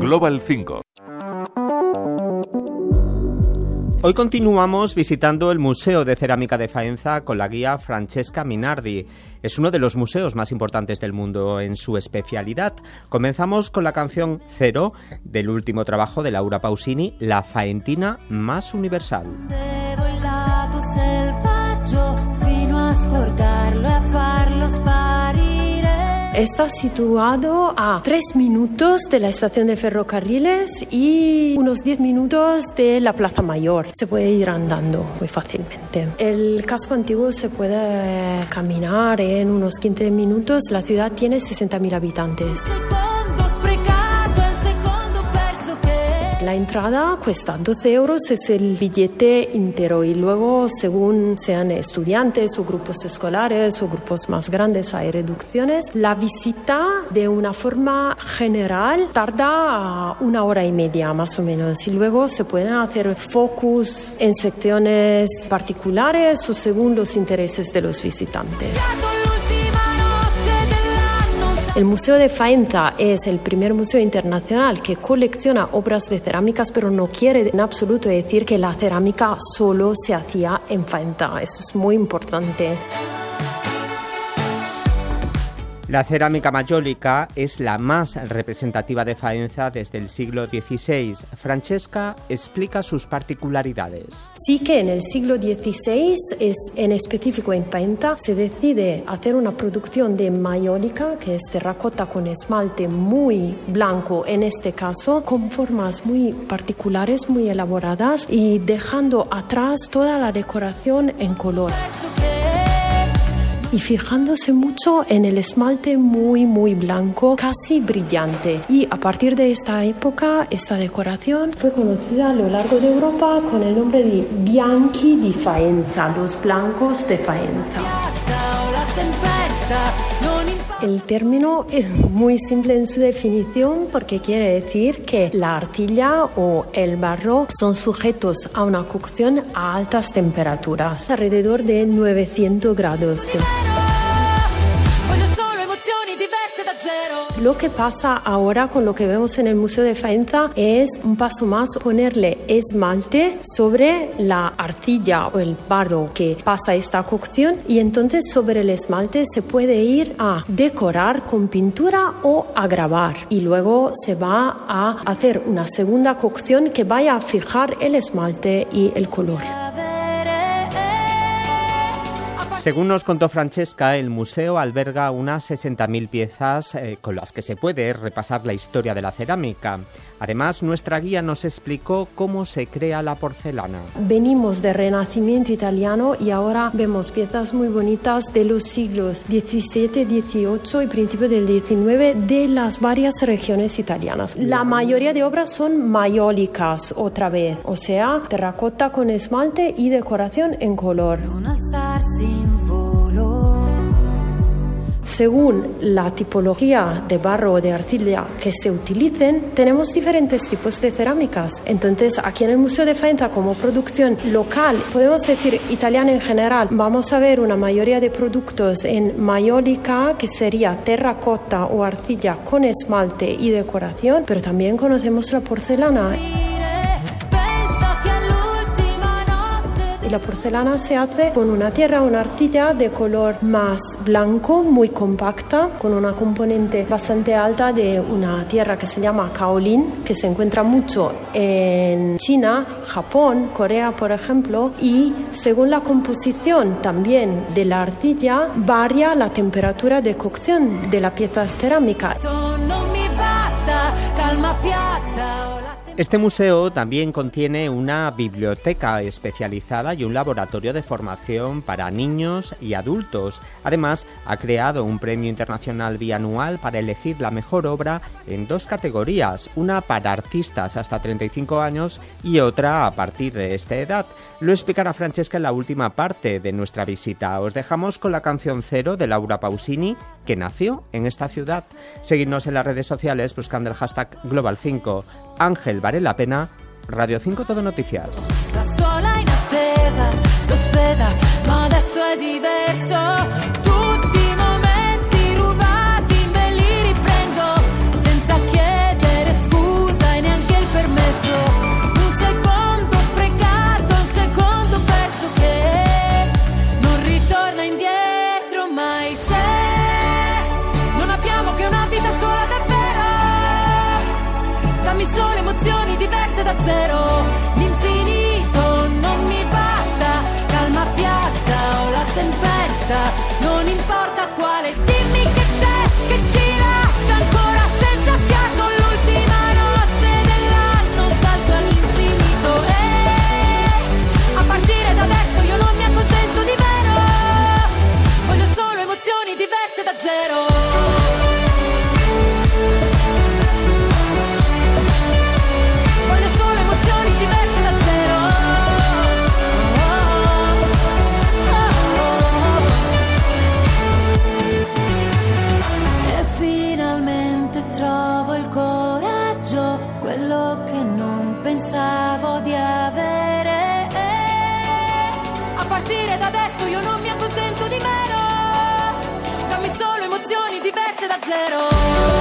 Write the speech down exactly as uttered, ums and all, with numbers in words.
Global cinco. Hoy continuamos visitando el Museo de Cerámica de Faenza con la guía Francesca Minardi. Es uno de los museos más importantes del mundo en su especialidad. Comenzamos con la canción Cero del último trabajo de Laura Pausini, La faentina más universal. Está situado a tres minutos de la estación de ferrocarriles y unos diez minutos de la Plaza Mayor. Se puede ir andando muy fácilmente. El casco antiguo se puede caminar en unos quince minutos. La ciudad tiene sesenta mil habitantes. La entrada cuesta doce euros, es el billete entero, y luego, según sean estudiantes o grupos escolares o grupos más grandes, hay reducciones. La visita, de una forma general, tarda una hora y media más o menos, y luego se pueden hacer focus en secciones particulares o según los intereses de los visitantes. El Museo de Faenza es el primer museo internacional que colecciona obras de cerámicas, pero no quiere en absoluto decir que la cerámica solo se hacía en Faenza. Eso es muy importante. La cerámica mayólica es la más representativa de Faenza desde el siglo dieciséis. Francesca explica sus particularidades. Sí que en el siglo dieciséis, es, en específico en Faenza, se decide hacer una producción de mayólica, que es terracota con esmalte muy blanco, en este caso, con formas muy particulares, muy elaboradas, y dejando atrás toda la decoración en color. Y fijándose mucho en el esmalte muy, muy blanco, casi brillante. Y a partir de esta época, esta decoración fue conocida a lo largo de Europa con el nombre de Bianchi di Faenza, los blancos de Faenza. El término es muy simple en su definición, porque quiere decir que la arcilla o el barro son sujetos a una cocción a altas temperaturas, alrededor de novecientos grados. Lo que pasa ahora con lo que vemos en el Museo de Faenza es un paso más, ponerle esmalte sobre la arcilla o el barro que pasa esta cocción, y entonces sobre el esmalte se puede ir a decorar con pintura o a grabar, y luego se va a hacer una segunda cocción que vaya a fijar el esmalte y el color. Según nos contó Francesca, el museo alberga unas sesenta mil piezas eh, con las que se puede repasar la historia de la cerámica. Además, nuestra guía nos explicó cómo se crea la porcelana. Venimos del Renacimiento italiano y ahora vemos piezas muy bonitas de los siglos diecisiete, dieciocho y principio del diecinueve de las varias regiones italianas. La mayoría de obras son mayólicas, otra vez, o sea, terracota con esmalte y decoración en color. Según la tipología de barro o de arcilla que se utilicen, tenemos diferentes tipos de cerámicas. Entonces, aquí en el Museo de Faenza, como producción local, podemos decir italiana en general, vamos a ver una mayoría de productos en mayólica, que sería terracota o arcilla con esmalte y decoración, pero también conocemos la porcelana. Y la porcelana se hace con una tierra, una arcilla de color más blanco, muy compacta, con una componente bastante alta de una tierra que se llama kaolin, que se encuentra mucho en China, Japón, Corea, por ejemplo, y según la composición también de la arcilla, varía la temperatura de cocción de la pieza cerámica. Este museo también contiene una biblioteca especializada y un laboratorio de formación para niños y adultos. Además, ha creado un premio internacional bianual para elegir la mejor obra en dos categorías, una para artistas hasta treinta y cinco años y otra a partir de esta edad. Lo explicará Francesca en la última parte de nuestra visita. Os dejamos con la canción Cero de Laura Pausini, que nació en esta ciudad. Seguidnos en las redes sociales buscando el hashtag Global cinco. Ángel Vale la Pena, Radio cinco Todo Noticias. Da sola in attesa, sospesa, ma adesso è diverso. Tutti i momenti rubati me li riprendo senza chiedere scusa. dammi solo emozioni diverse da zero. L'infinito non mi basta, calma piatta o la tempesta, non importa quale, dimmi che c'è, che ci lascia ancora senza fiato. L'ultima notte dell'anno, un salto all'infinito, e a partire da adesso io non mi accontento di meno, voglio solo emozioni diverse da zero. Pensavo di avere, a partire da adesso io non mi accontento di meno, dammi solo emozioni diverse da zero.